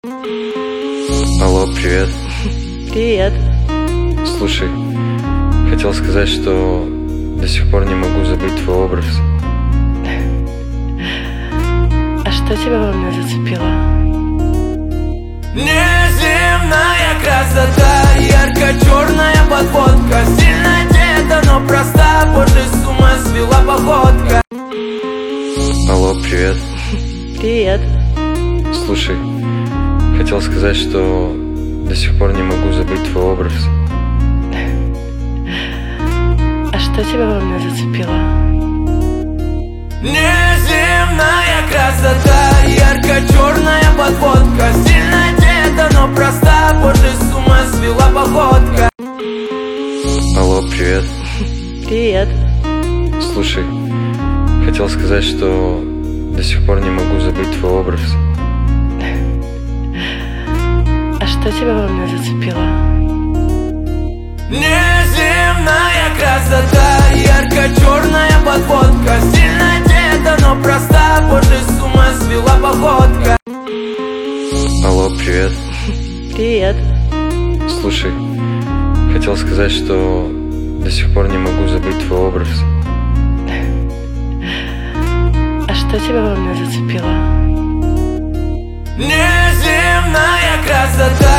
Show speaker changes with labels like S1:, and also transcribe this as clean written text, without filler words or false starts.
S1: Алло, привет.
S2: Привет.
S1: Слушай, хотел сказать, что до сих пор не могу забыть твой образ.
S2: А что тебя во мне зацепило?
S3: Неземная красота, ярко-черная подводка, сильно одета, но проста, позже с ума свела походка.
S1: Алло, привет.
S2: Привет.
S1: Слушай, хотел сказать, что до сих пор не могу забыть твой образ.
S2: А что тебя во мне зацепило?
S3: Неземная красота, ярко-черная подводка, сильно одета, но проста, позже с ума свела походка.
S1: Алло, привет.
S2: Привет.
S1: Слушай, хотел сказать, что до сих пор не могу забыть твой образ.
S2: А что тебя во мне зацепило?
S3: Неземная красота, ярко-черная подводка, сильно одета, но проста, позже с ума свела походка.
S1: Алло, привет.
S2: Привет.
S1: Слушай, хотел сказать, что до сих пор не могу забыть твой образ.
S2: А что тебя во мне зацепило?
S3: Неземная красота,